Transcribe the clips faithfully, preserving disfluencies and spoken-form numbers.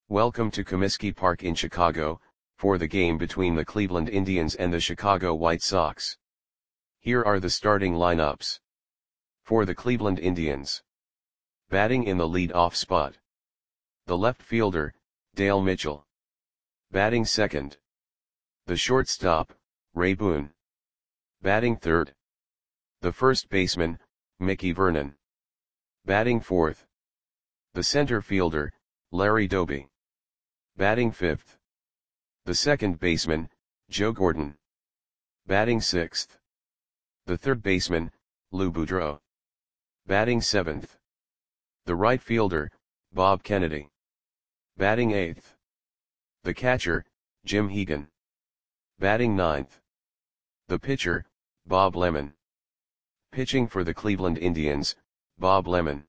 Welcome to Comiskey Park in Chicago, for the game between the Cleveland Indians and the Chicago White Sox. Here are the starting lineups. For the Cleveland Indians. Batting in the lead-off spot. The left fielder, Dale Mitchell. Batting second. The shortstop, Ray Boone. Batting third. The first baseman, Mickey Vernon. Batting fourth. The center fielder, Larry Doby. Batting fifth. The second baseman, Joe Gordon. Batting sixth. The third baseman, Lou Boudreau. Batting seventh. The right fielder, Bob Kennedy. Batting eighth. The catcher, Jim Hegan. Batting ninth. The pitcher, Bob Lemon. Pitching for the Cleveland Indians, Bob Lemon.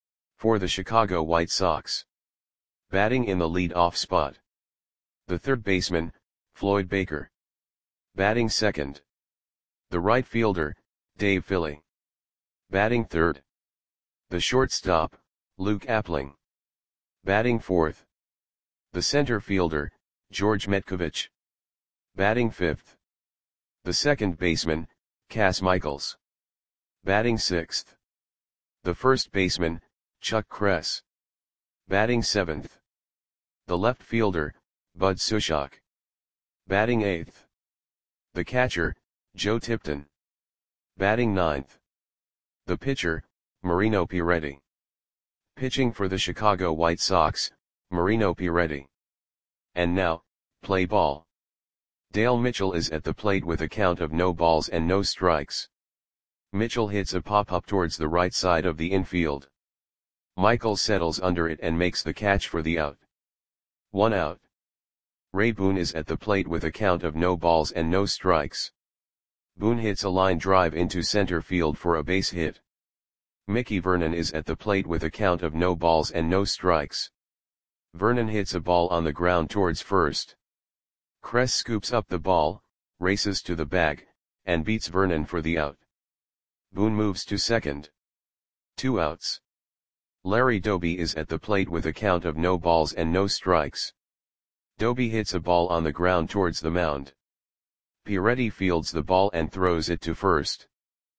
For the Chicago White Sox. Batting in the lead-off spot. The third baseman, Floyd Baker. Batting second. The right fielder, Dave Philly. Batting third. The shortstop, Luke Appling. Batting fourth. The center fielder, George Metkovich. Batting fifth. The second baseman, Cass Michaels. Batting sixth. The first baseman, Chuck Kress. Batting seventh. The left fielder, Bud Sushok. Batting eighth. The catcher, Joe Tipton. Batting ninth. The pitcher, Marino Piretti. Pitching for the Chicago White Sox, Marino Piretti. And now, play ball. Dale Mitchell is at the plate with a count of no balls and no strikes. Mitchell hits a pop-up towards the right side of the infield. Michaels settles under it and makes the catch for the out. One out. Ray Boone is at the plate with a count of no balls and no strikes. Boone hits a line drive into center field for a base hit. Mickey Vernon is at the plate with a count of no balls and no strikes. Vernon hits a ball on the ground towards first. Kress scoops up the ball, races to the bag, and beats Vernon for the out. Boone moves to second. Two outs. Larry Doby is at the plate with a count of no balls and no strikes. Doby hits a ball on the ground towards the mound. Piretti fields the ball and throws it to first.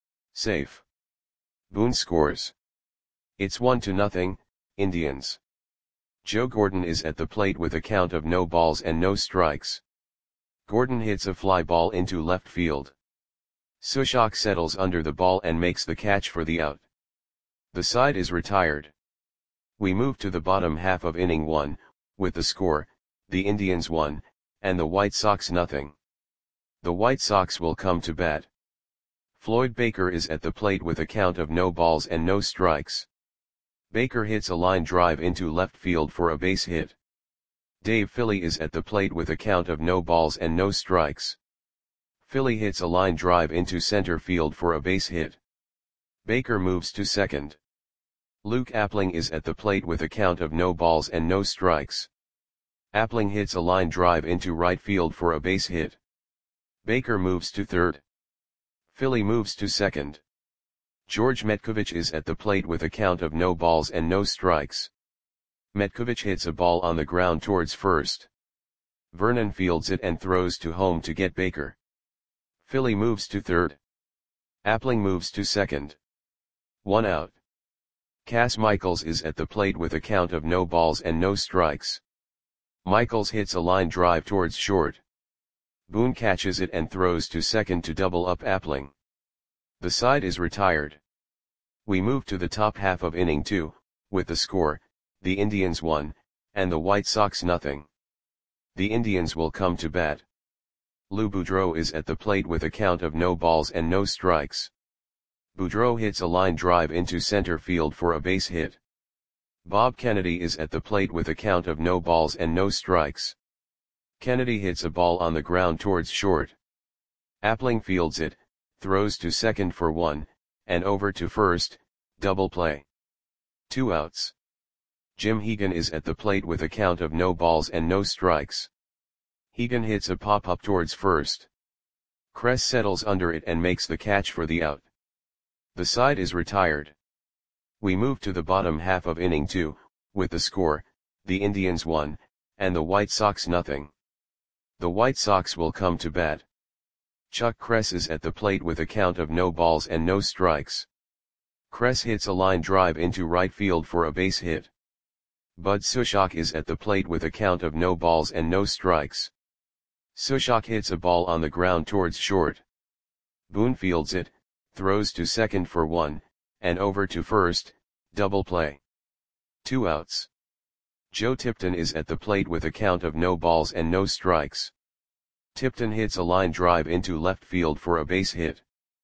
Safe. Boone scores. It's one to nothing, Indians. Joe Gordon is at the plate with a count of no balls and no strikes. Gordon hits a fly ball into left field. Sushok settles under the ball and makes the catch for the out. The side is retired. We move to the bottom half of inning one, with the score, the Indians one, and the White Sox nothing. The White Sox will come to bat. Floyd Baker is at the plate with a count of no balls and no strikes. Baker hits a line drive into left field for a base hit. Dave Philly is at the plate with a count of no balls and no strikes. Philly hits a line drive into center field for a base hit. Baker moves to second. Luke Appling is at the plate with a count of no balls and no strikes. Appling hits a line drive into right field for a base hit. Baker moves to third. Philly moves to second. George Metkovich is at the plate with a count of no balls and no strikes. Metkovich hits a ball on the ground towards first. Vernon fields it and throws to home to get Baker. Philly moves to third. Appling moves to second. One out. Cass Michaels is at the plate with a count of no balls and no strikes. Michaels hits a line drive towards short. Boone catches it and throws to second to double up Appling. The side is retired. We move to the top half of inning two, with the score, the Indians one, and the White Sox nothing. The Indians will come to bat. Lou Boudreau is at the plate with a count of no balls and no strikes. Boudreau hits a line drive into center field for a base hit. Bob Kennedy is at the plate with a count of no balls and no strikes. Kennedy hits a ball on the ground towards short. Appling fields it, throws to second for one, and over to first, double play. Two outs. Jim Hegan is at the plate with a count of no balls and no strikes. Hegan hits a pop-up towards first. Kress settles under it and makes the catch for the out. The side is retired. We move to the bottom half of inning two, with the score, the Indians one, and the White Sox nothing. The White Sox will come to bat. Chuck Kress is at the plate with a count of no balls and no strikes. Kress hits a line drive into right field for a base hit. Bud Sushok is at the plate with a count of no balls and no strikes. Sushok hits a ball on the ground towards short. Boone fields it, throws to second for one, and over to first, double play. Two outs. Joe Tipton is at the plate with a count of no balls and no strikes. Tipton hits a line drive into left field for a base hit.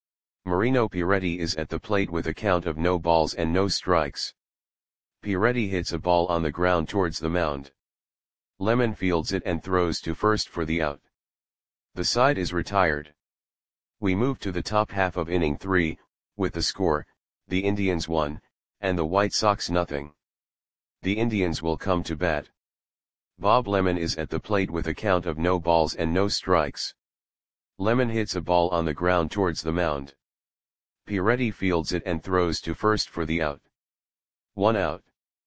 Marino Piretti is at the plate with a count of no balls and no strikes. Piretti hits a ball on the ground towards the mound. Lemon fields it and throws to first for the out. The side is retired. We move to the top half of inning three, with the score, the Indians one, and the White Sox nothing. The Indians will come to bat. Bob Lemon is at the plate with a count of no balls and no strikes. Lemon hits a ball on the ground towards the mound. Piretti fields it and throws to first for the out. One out.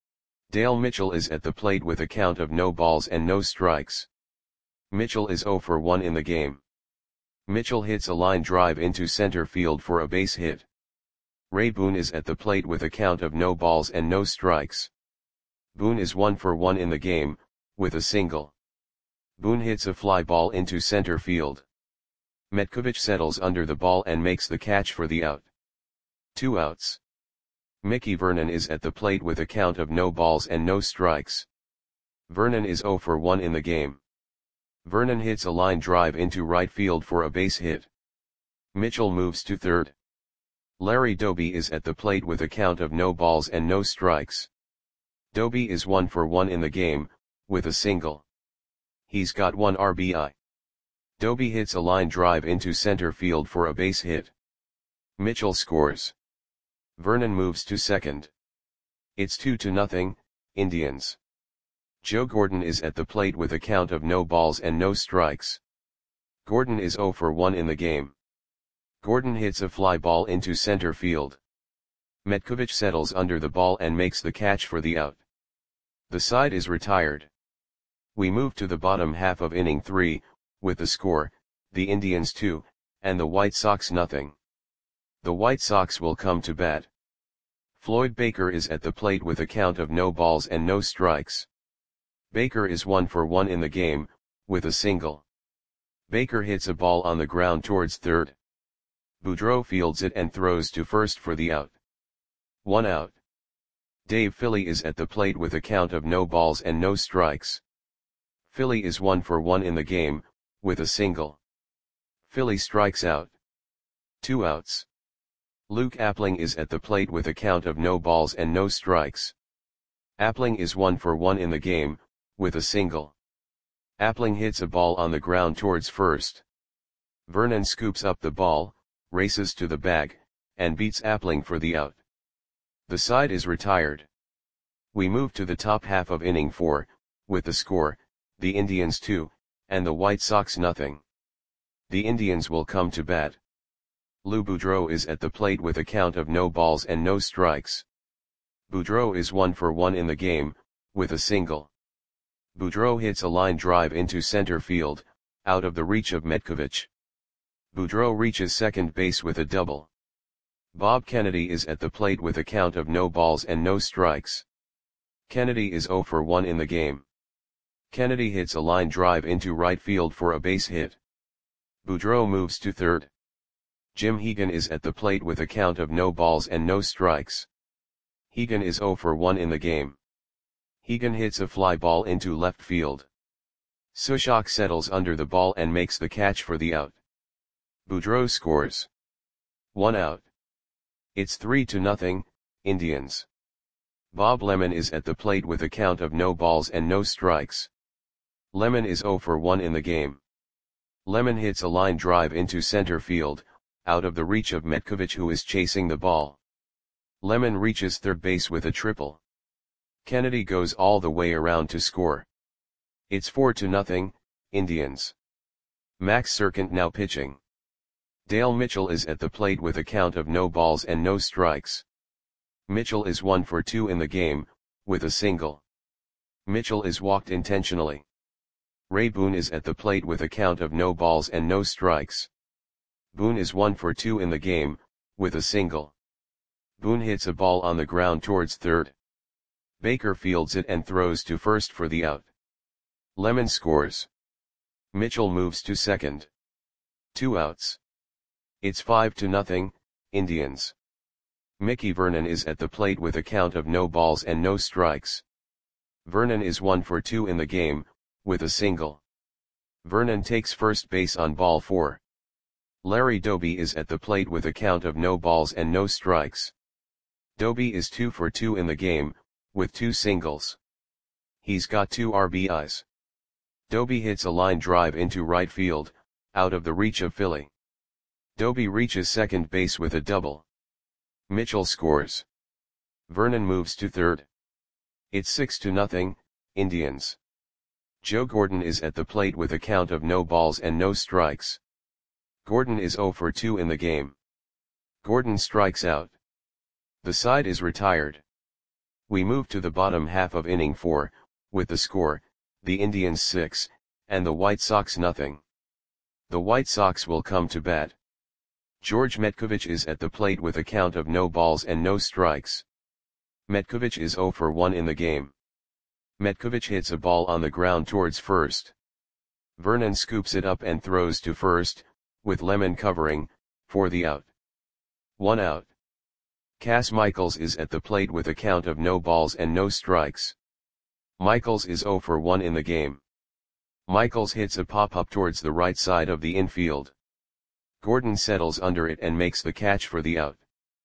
Dale Mitchell is at the plate with a count of no balls and no strikes. Mitchell is oh for one in the game. Mitchell hits a line drive into center field for a base hit. Ray Boone is at the plate with a count of no balls and no strikes. Boone is one for one in the game, with a single. Boone hits a fly ball into center field. Metkovich settles under the ball and makes the catch for the out. Two outs. Mickey Vernon is at the plate with a count of no balls and no strikes. Vernon is oh for one in the game. Vernon hits a line drive into right field for a base hit. Mitchell moves to third. Larry Doby is at the plate with a count of no balls and no strikes. Doby is one for one in the game, with a single. He's got one R B I. Doby hits a line drive into center field for a base hit. Mitchell scores. Vernon moves to second. It's two to nothing, Indians. Joe Gordon is at the plate with a count of no balls and no strikes. Gordon is oh for one in the game. Gordon hits a fly ball into center field. Metkovich settles under the ball and makes the catch for the out. The side is retired. We move to the bottom half of inning three, with the score, the Indians two, and the White Sox nothing. The White Sox will come to bat. Floyd Baker is at the plate with a count of no balls and no strikes. Baker is one for one in the game, with a single. Baker hits a ball on the ground towards third. Boudreau fields it and throws to first for the out. One out. Dave Philly is at the plate with a count of no balls and no strikes. Philly is one for one in the game, with a single. Philly strikes out. Two outs. Luke Appling is at the plate with a count of no balls and no strikes. Appling is one for one in the game, with a single. Appling hits a ball on the ground towards first. Vernon scoops up the ball, races to the bag, and beats Appling for the out. The side is retired. We move to the top half of inning four, with the score, the Indians two, and the White Sox nothing. The Indians will come to bat. Lou Boudreau is at the plate with a count of no balls and no strikes. Boudreau is one for one in the game, with a single. Boudreau hits a line drive into center field, out of the reach of Metkovich. Boudreau reaches second base with a double. Bob Kennedy is at the plate with a count of no balls and no strikes. Kennedy is oh for one in the game. Kennedy hits a line drive into right field for a base hit. Boudreau moves to third. Jim Hegan is at the plate with a count of no balls and no strikes. Hegan is oh for one in the game. Hegan hits a fly ball into left field. Sushok settles under the ball and makes the catch for the out. Boudreau scores. One out. It's three to nothing, Indians. Bob Lemon is at the plate with a count of no balls and no strikes. Lemon is oh for one in the game. Lemon hits a line drive into center field, out of the reach of Metkovich, who is chasing the ball. Lemon reaches third base with a triple. Kennedy goes all the way around to score. It's four to nothing, Indians. Max Serkant now pitching. Dale Mitchell is at the plate with a count of no balls and no strikes. Mitchell is one for two in the game, with a single. Mitchell is walked intentionally. Ray Boone is at the plate with a count of no balls and no strikes. Boone is one for two in the game, with a single. Boone hits a ball on the ground towards third. Baker fields it and throws to first for the out. Lemon scores. Mitchell moves to second. Two outs. It's five to nothing, Indians. Mickey Vernon is at the plate with a count of no balls and no strikes. Vernon is one for two in the game, with a single. Vernon takes first base on ball four. Larry Doby is at the plate with a count of no balls and no strikes. Doby is two for two in the game, with two singles. He's got two R B Is. Doby hits a line drive into right field, out of the reach of Philly. Doby reaches second base with a double. Mitchell scores. Vernon moves to third. It's six to nothing, Indians. Joe Gordon is at the plate with a count of no balls and no strikes. Gordon is zero for two in the game. Gordon strikes out. The side is retired. We move to the bottom half of inning four, with the score, the Indians six, and the White Sox nothing. The White Sox will come to bat. George Metkovich is at the plate with a count of no balls and no strikes. Metkovich is zero for one in the game. Metkovich hits a ball on the ground towards first. Vernon scoops it up and throws to first, with Lemon covering, for the out. One out. Cass Michaels is at the plate with a count of no balls and no strikes. Michaels is zero for one in the game. Michaels hits a pop-up towards the right side of the infield. Gordon settles under it and makes the catch for the out.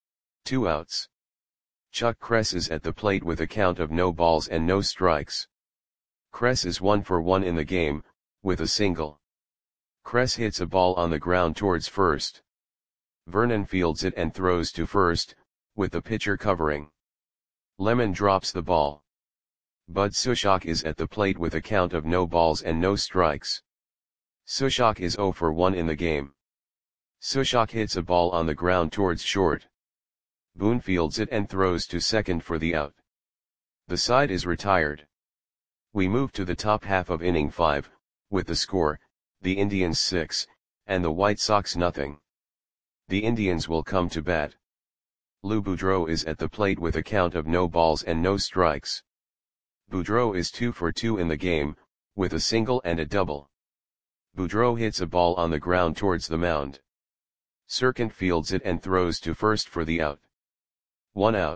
Two outs. Chuck Kress is at the plate with a count of no balls and no strikes. Kress is one for one in the game, with a single. Kress hits a ball on the ground towards first. Vernon fields it and throws to first, with the pitcher covering. Lemon drops the ball. Bud Sushok is at the plate with a count of no balls and no strikes. Sushok is zero for one in the game. Sushok hits a ball on the ground towards short. Boone fields it and throws to second for the out. The side is retired. We move to the top half of inning five, with the score, the Indians six, and the White Sox nothing. The Indians will come to bat. Lou Boudreau is at the plate with a count of no balls and no strikes. Boudreau is two for two in the game, with a single and a double. Boudreau hits a ball on the ground towards the mound. Serkant fields it and throws to first for the out. One out.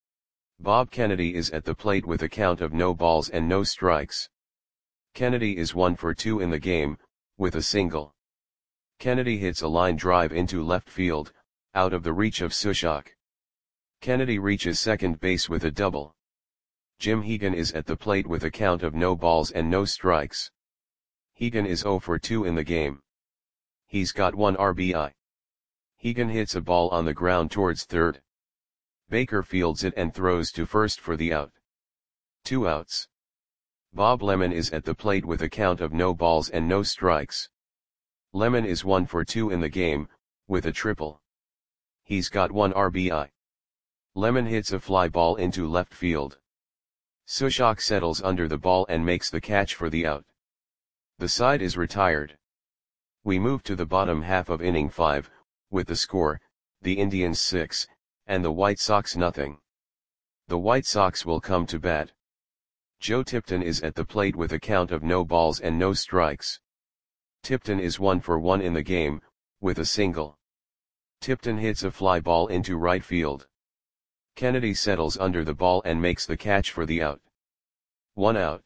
Bob Kennedy is at the plate with a count of no balls and no strikes. Kennedy is one for two in the game, with a single. Kennedy hits a line drive into left field, out of the reach of Sushok. Kennedy reaches second base with a double. Jim Hegan is at the plate with a count of no balls and no strikes. Hegan is zero for two in the game. He's got one R B I. Hegan hits a ball on the ground towards third. Baker fields it and throws to first for the out. Two outs. Bob Lemon is at the plate with a count of no balls and no strikes. Lemon is one for two in the game, with a triple. He's got one R B I. Lemon hits a fly ball into left field. Sushok settles under the ball and makes the catch for the out. The side is retired. We move to the bottom half of inning five, with the score, the Indians six, and the White Sox nothing. The White Sox will come to bat. Joe Tipton is at the plate with a count of no balls and no strikes. Tipton is one for one in the game, with a single. Tipton hits a fly ball into right field. Kennedy settles under the ball and makes the catch for the out. One out.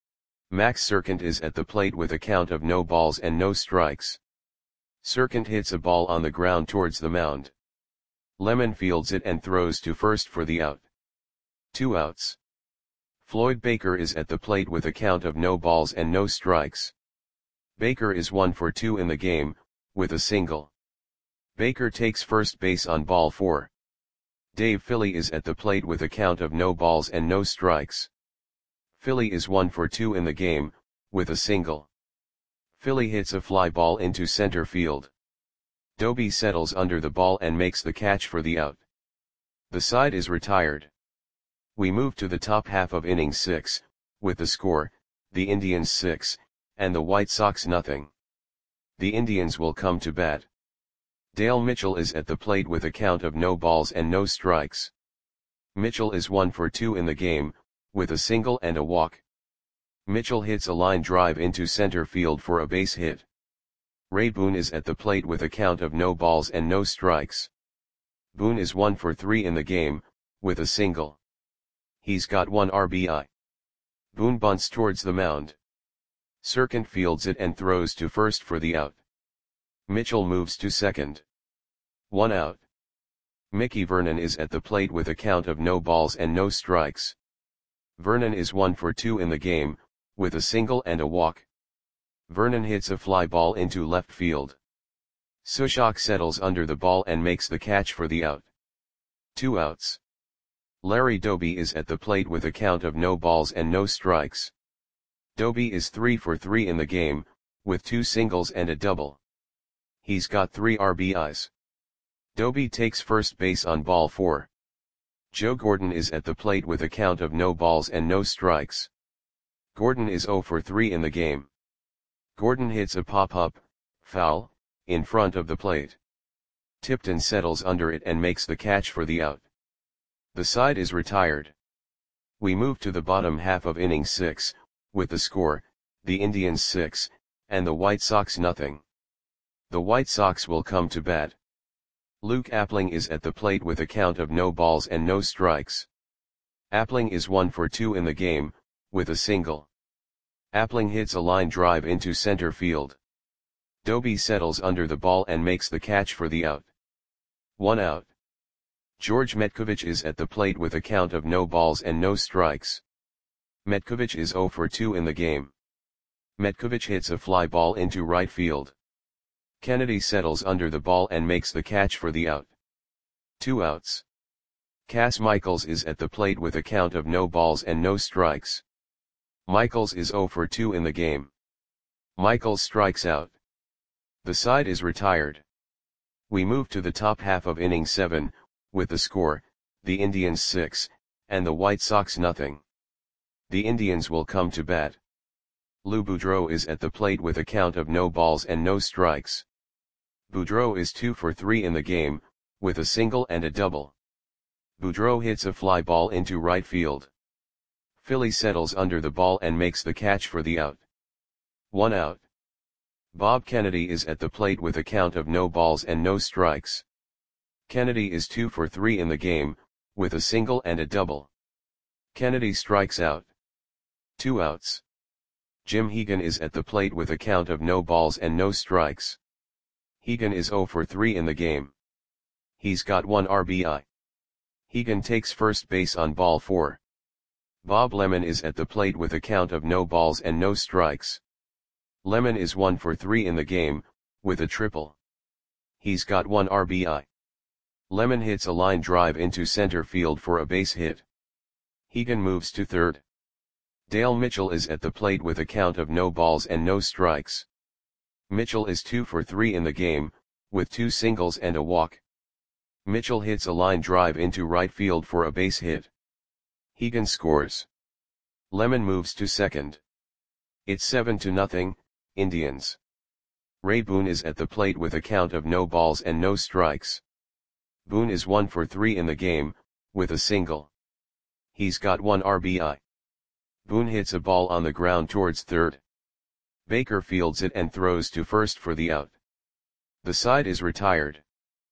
Max Serkant is at the plate with a count of no balls and no strikes. Serkant hits a ball on the ground towards the mound. Lemon fields it and throws to first for the out. Two outs. Floyd Baker is at the plate with a count of no balls and no strikes. Baker is one for two in the game, with a single. Baker takes first base on ball four. Dave Philly is at the plate with a count of no balls and no strikes. Philly is one for two in the game, with a single. Philly hits a fly ball into center field. Doby settles under the ball and makes the catch for the out. The side is retired. We move to the top half of inning six, with the score, the Indians six, and the White Sox nothing. The Indians will come to bat. Dale Mitchell is at the plate with a count of no balls and no strikes. Mitchell is one for two in the game, with a single and a walk. Mitchell hits a line drive into center field for a base hit. Ray Boone is at the plate with a count of no balls and no strikes. Boone is one for three in the game, with a single. He's got one R B I. Boone bunts towards the mound. Serkant fields it and throws to first for the out. Mitchell moves to second. One out. Mickey Vernon is at the plate with a count of no balls and no strikes. Vernon is one for two in the game, with a single and a walk. Vernon hits a fly ball into left field. Sushok settles under the ball and makes the catch for the out. Two outs. Larry Doby is at the plate with a count of no balls and no strikes. Doby is three for three in the game, with two singles and a double. He's got three R B Is. Doby takes first base on ball four. Joe Gordon is at the plate with a count of no balls and no strikes. Gordon is zero for three in the game. Gordon hits a pop-up, foul, in front of the plate. Tipton settles under it and makes the catch for the out. The side is retired. We move to the bottom half of inning six, with the score, the Indians six, and the White Sox nothing. The White Sox will come to bat. Luke Appling is at the plate with a count of no balls and no strikes. Appling is one for two in the game, with a single. Appling hits a line drive into center field. Doby settles under the ball and makes the catch for the out. One out. George Metkovich is at the plate with a count of no balls and no strikes. Metkovich is zero for two in the game. Metkovich hits a fly ball into right field. Kennedy settles under the ball and makes the catch for the out. Two outs. Cass Michaels is at the plate with a count of no balls and no strikes. Michaels is zero for two in the game. Michaels strikes out. The side is retired. We move to the top half of inning seven, with the score, the Indians six, and the White Sox nothing. The Indians will come to bat. Lou Boudreau is at the plate with a count of no balls and no strikes. Boudreau is two for three in the game, with a single and a double. Boudreau hits a fly ball into right field. Philly settles under the ball and makes the catch for the out. One out. Bob Kennedy is at the plate with a count of no balls and no strikes. Kennedy is two for three in the game, with a single and a double. Kennedy strikes out. Two outs. Jim Hegan is at the plate with a count of no balls and no strikes. Hegan is zero for three in the game. He's got one R B I. Hegan takes first base on ball four. Bob Lemon is at the plate with a count of no balls and no strikes. Lemon is one for three in the game, with a triple. He's got one R B I. Lemon hits a line drive into center field for a base hit. Hegan moves to third. Dale Mitchell is at the plate with a count of no balls and no strikes. Mitchell is two for three in the game, with two singles and a walk. Mitchell hits a line drive into right field for a base hit. Hegan scores. Lemon moves to second. It's seven to nothing, Indians. Ray Boone is at the plate with a count of no balls and no strikes. Boone is one for three in the game, with a single. He's got one R B I. Boone hits a ball on the ground towards third. Baker fields it and throws to first for the out. The side is retired.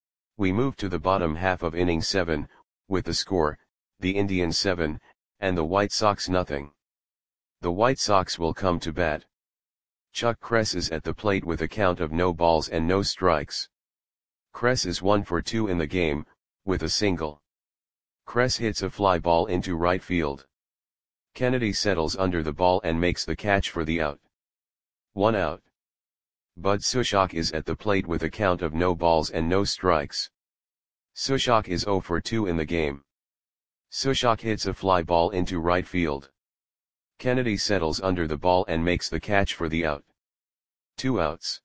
We move to the bottom half of inning seven, with the score, the Indians seven, and the White Sox nothing. The White Sox will come to bat. Chuck Kress is at the plate with a count of no balls and no strikes. Kress is one for two in the game, with a single. Kress hits a fly ball into right field. Kennedy settles under the ball and makes the catch for the out. One out. Bud Sushok is at the plate with a count of no balls and no strikes. Sushok is zero for two in the game. Sushok hits a fly ball into right field. Kennedy settles under the ball and makes the catch for the out. Two outs.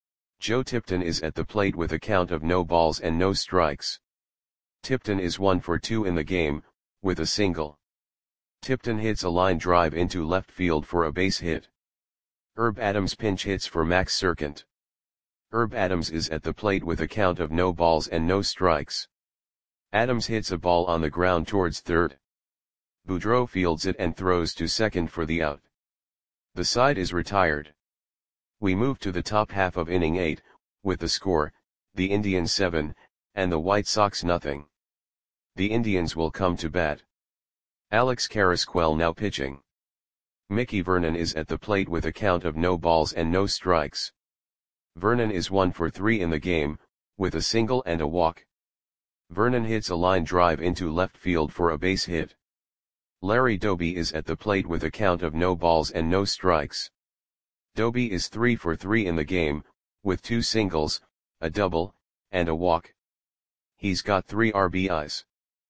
Joe Tipton is at the plate with a count of no balls and no strikes. Tipton is one for two in the game, with a single. Tipton hits a line drive into left field for a base hit. Herb Adams pinch hits for Max Serkent. Herb Adams is at the plate with a count of no balls and no strikes. Adams hits a ball on the ground towards third. Boudreau fields it and throws to second for the out. The side is retired. We move to the top half of inning eight, with the score, the Indians seven, and the White Sox nothing. The Indians will come to bat. Alex Carrasquel now pitching. Mickey Vernon is at the plate with a count of no balls and no strikes. Vernon is one for three in the game, with a single and a walk. Vernon hits a line drive into left field for a base hit. Larry Doby is at the plate with a count of no balls and no strikes. Doby is three for three in the game, with two singles, a double, and a walk. He's got three R B Is.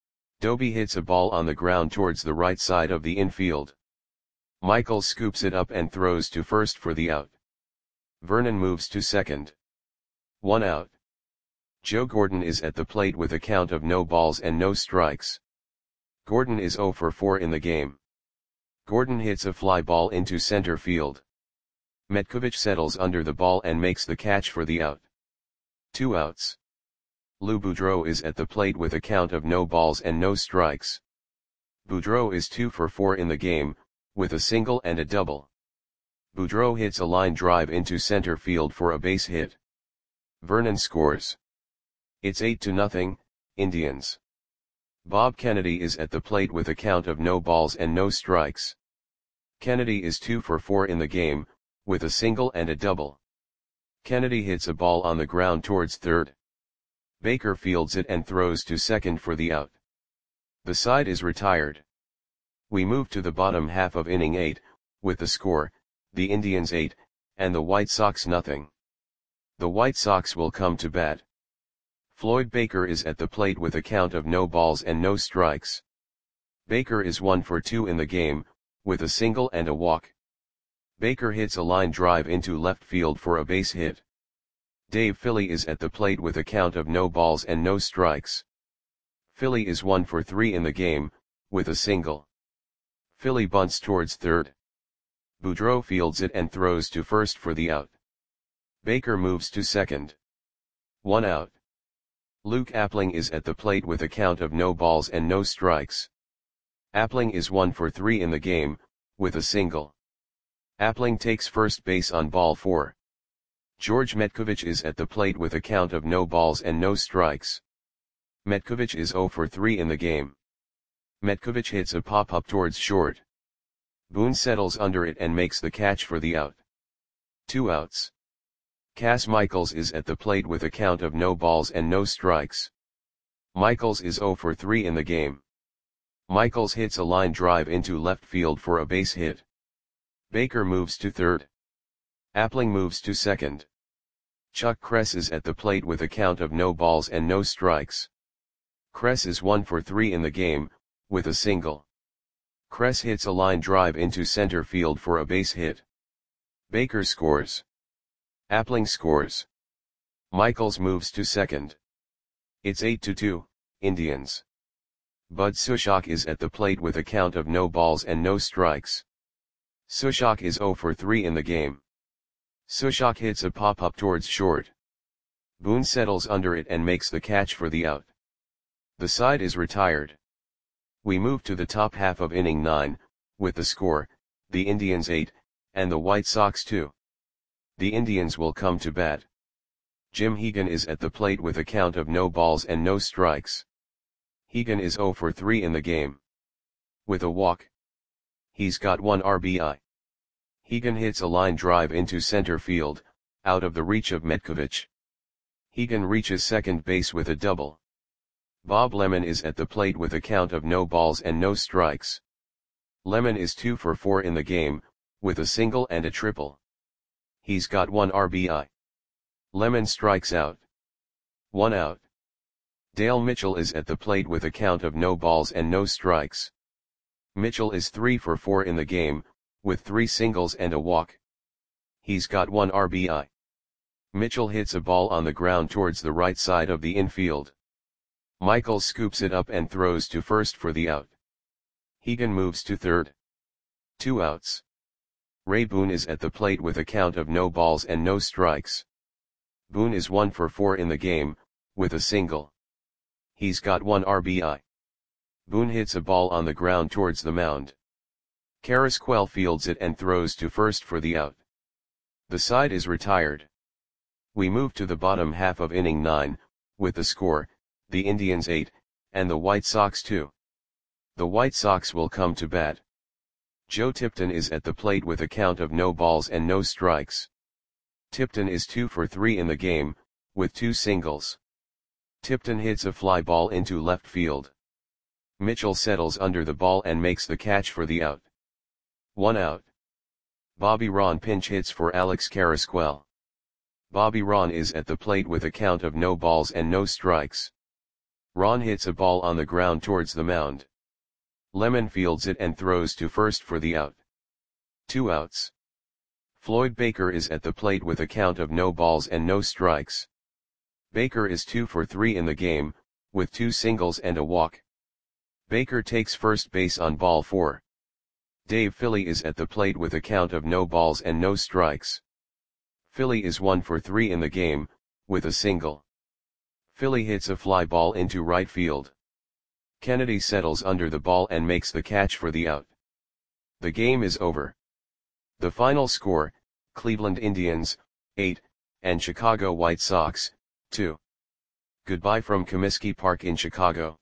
Doby hits a ball on the ground towards the right side of the infield. Michaels scoops it up and throws to first for the out. Vernon moves to second. One out. Joe Gordon is at the plate with a count of no balls and no strikes. Gordon is zero for four in the game. Gordon hits a fly ball into center field. Metkovich settles under the ball and makes the catch for the out. Two outs. Lou Boudreau is at the plate with a count of no balls and no strikes. Boudreau is two for four in the game, with a single and a double. Boudreau hits a line drive into center field for a base hit. Vernon scores. It's eight to nothing, Indians. Bob Kennedy is at the plate with a count of no balls and no strikes. Kennedy is two for four in the game, with a single and a double. Kennedy hits a ball on the ground towards third. Baker fields it and throws to second for the out. The side is retired. We move to the bottom half of inning eight, with the score, the Indians eight, and the White Sox nothing. The White Sox will come to bat. Floyd Baker is at the plate with a count of no balls and no strikes. Baker is one for two in the game, with a single and a walk. Baker hits a line drive into left field for a base hit. Dave Philly is at the plate with a count of no balls and no strikes. Philly is one for three in the game, with a single. Philly bunts towards third. Boudreau fields it and throws to first for the out. Baker moves to second. One out. Luke Appling is at the plate with a count of no balls and no strikes. Appling is one for three in the game, with a single. Appling takes first base on ball four. George Metkovich is at the plate with a count of no balls and no strikes. Metkovich is zero for three in the game. Metkovich hits a pop-up towards short. Boone settles under it and makes the catch for the out. Two outs. Cass Michaels is at the plate with a count of no balls and no strikes. Michaels is zero for three in the game. Michaels hits a line drive into left field for a base hit. Baker moves to third. Appling moves to second. Chuck Kress is at the plate with a count of no balls and no strikes. Kress is one for three in the game, with a single. Kress hits a line drive into center field for a base hit. Baker scores. Appling scores. Michaels moves to second. It's eight to two, Indians. Bud Sushok is at the plate with a count of no balls and no strikes. Sushok is zero for three in the game. Sushok hits a pop-up towards short. Boone settles under it and makes the catch for the out. The side is retired. We move to the top half of inning nine, with the score, the Indians eight, and the White Sox two. The Indians will come to bat. Jim Hegan is at the plate with a count of no balls and no strikes. Hegan is zero for three in the game. With a walk. He's got one R B I. Hegan hits a line drive into center field, out of the reach of Metkovich. Hegan reaches second base with a double. Bob Lemon is at the plate with a count of no balls and no strikes. Lemon is two for four in the game, with a single and a triple. He's got one R B I. Lemon strikes out. One out. Dale Mitchell is at the plate with a count of no balls and no strikes. Mitchell is three for four in the game, with three singles and a walk. He's got one R B I. Mitchell hits a ball on the ground towards the right side of the infield. Michaels scoops it up and throws to first for the out. Hegan moves to third. Two outs. Ray Boone is at the plate with a count of no balls and no strikes. Boone is one for four in the game, with a single. He's got one R B I. Boone hits a ball on the ground towards the mound. Carrasquel fields it and throws to first for the out. The side is retired. We move to the bottom half of inning nine, with the score, the Indians eight, and the White Sox two. The White Sox will come to bat. Joe Tipton is at the plate with a count of no balls and no strikes. Tipton is two for three in the game, with two singles. Tipton hits a fly ball into left field. Mitchell settles under the ball and makes the catch for the out. One out. Bobby Ron pinch hits for Alex Carrasquel. Bobby Ron is at the plate with a count of no balls and no strikes. Ron hits a ball on the ground towards the mound. Lemon fields it and throws to first for the out. Two outs. Floyd Baker is at the plate with a count of no balls and no strikes. Baker is two for three in the game, with two singles and a walk. Baker takes first base on ball four. Dave Philly is at the plate with a count of no balls and no strikes. Philly is one for three in the game, with a single. Philly hits a fly ball into right field. Kennedy settles under the ball and makes the catch for the out. The game is over. The final score, Cleveland Indians, eight, and Chicago White Sox, two. Goodbye from Comiskey Park in Chicago.